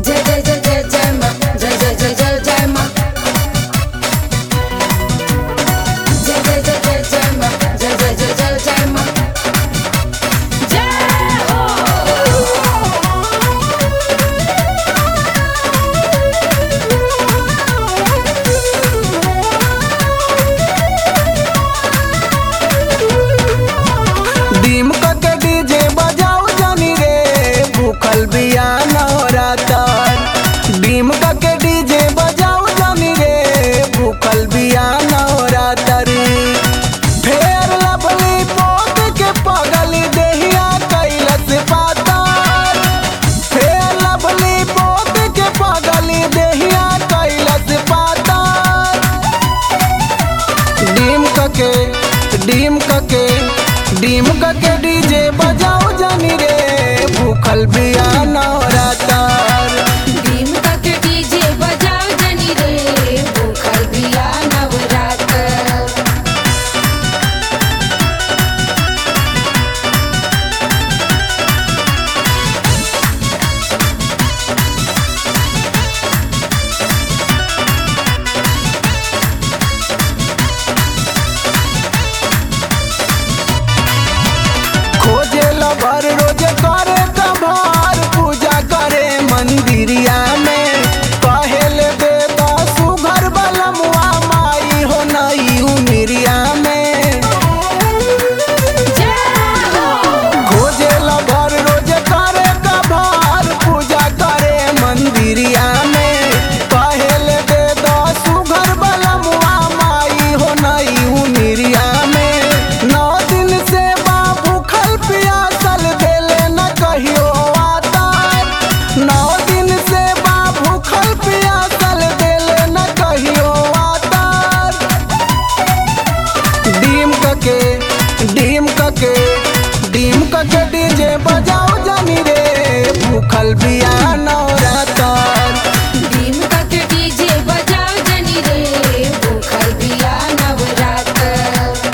जय जय जय जय जय माँ, जय जय जय जय जय माँ, जय जय जय जय जय माँ, जय जय जय जय जय माँ, जय हो। डीम के डीजे बजाओ जानी रे भूखल बिया नवरातर। डीम के डीजे बजाओ जानी रे भूखल बिया नवरातर। फेर लवली पोत के पगली देहिया कैलस पातर। फेर लवली पोत के पगली देहिया कैलस पातर। डीम के डीजे बजाओ जानी रे भूखल बिया नवरातर। डीम के डीजे बजाओ जानी रे भूखल बिया नवरातर। खोजे लवर रोज करे कभार पूजा करे मंदिरिया में। पहले दे दसू घर बलमुआ माई हो नई उमिरिया में। खोजे लवर रोज करे कभार पूजा करे मंदिरिया में। पहले दे दसू घर बलमुआ माई हो नई उमिरिया में। 9 दिन से भूखल प्यासल देले न कहियो आतर। 9 दिन से भूखल प्यासल देले न कहियो आतर। डीम के डीजे बजाओ जानी रे भूखल बिया नवरातर। डीम के डीजे बजाओ जानी रे भूखल बिया नवरातर।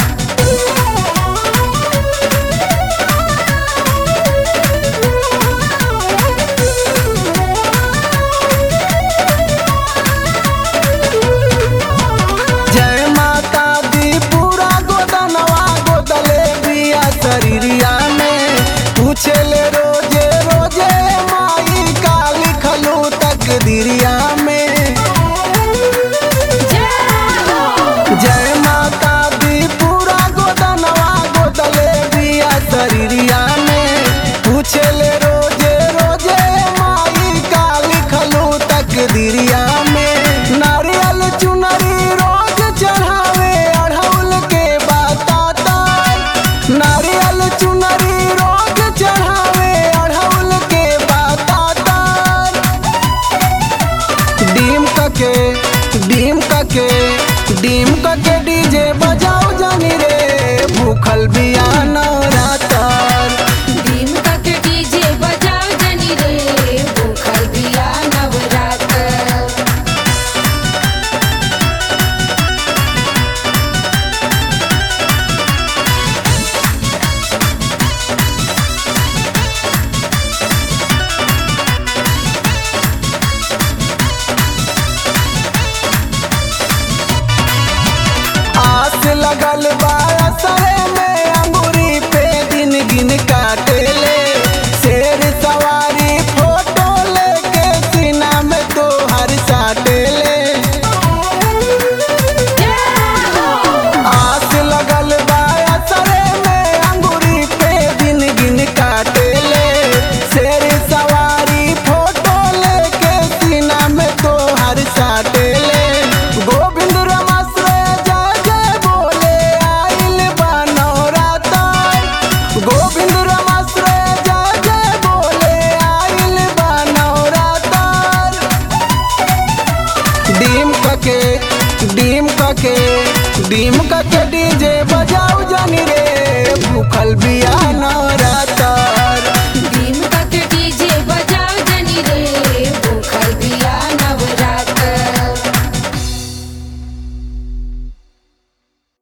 जय माता दी पूरा गोदनवा गोदले बिया शरीरिया में। पूछे ले रोजे रोजे माई का लिखलू तकदीरिया में। जय माता दी पूरा गोदनवा गोदले बिया शरीरिया में। पूछे ले रोजे रोजे माई का लिखलू तकदीरिया में। नारियल चुनरी रोज चढ़ावे अढ़ौल के बातातर। नारियल चुनरी रोज चढ़ावे अढ़ौल के बातातर। डीम के डीजे बजाओ जानी रे भूखल बिया नवरातर। डीम के डीजे बजाओ जानी रे भूखल बिया नवरातर। आस लगल बा असरे में अंगूरी पे दिन गिन काटेले। शेर सवारी फोटो लेके सीना में तोहर साटेले। आस लगल बा असरे में अंगूरी पे दिन गिन काटेले। शेर सवारी फोटो लेके सीना में तोहर साटेले। गोविंद रमाश्रय जय जय बोले आइल बा नवरातर। गोविंद रमाश्रय जय जय बोले आइल बा नवरातर। डीम के डीजे बजाओ जानी रे